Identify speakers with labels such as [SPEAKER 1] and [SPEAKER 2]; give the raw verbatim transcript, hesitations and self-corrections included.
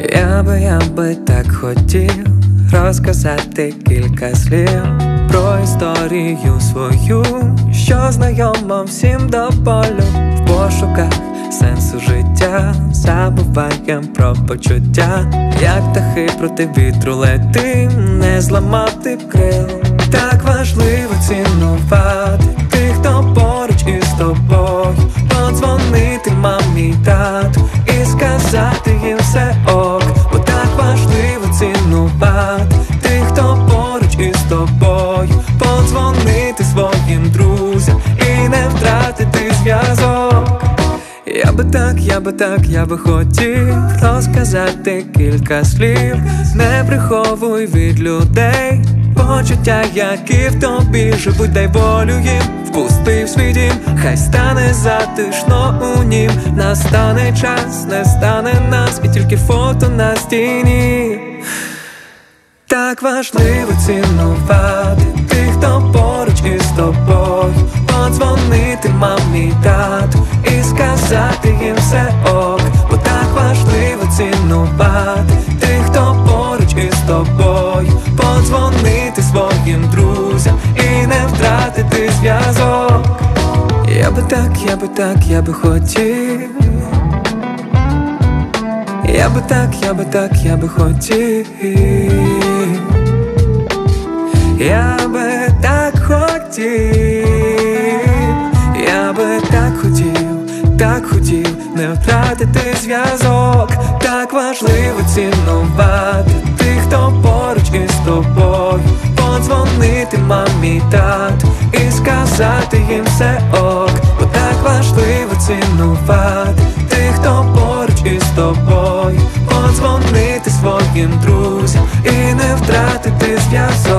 [SPEAKER 1] Я би, я би так хотів розказати кілька слів про історію свою, що знайома всім до болю. В пошуках сенсу життя забуваєм про почуття. Як птахи проти вітру летим, не зламати б крил. Так важливо цінувати тих, хто поруч із тобою. Подзвонити мамі, тату і сказати їм все ок. Бо так важливо цінувати тих, хто поруч із тобою. Подзвонити своїм друзям і не втратити зв'язок. Я би так, я би так, я би хотів розказати кілька слів. Не приховуй від людей почуття, які в тобі живуть, дай волю їм. Впусти в свій дім, хай стане затишно у нім. Настане час, не стане нас, і тільки фото на стіні. Так важливо цінувати тих, хто поруч із тобою. Подзвонити мамі, тату і сказати їм все ок. Бо так важливо цінувати тих, хто поруч із тобою. Подзвонити своїм друзям і не втратити зв'язок. Я би так, я би так, я би хотів. Я би так, я би так, я би хотів. Я би так хотів. Я би так хотів, так хотів не втратити зв'язок. Так важливо цінувати тих, хто поруч із тобою. Подзвонити мамі, тату і сказати їм все ок. Бо так важливо цінувати тих, хто поруч із тобою. Подзвонити своїм друзям і не втратити зв'язок.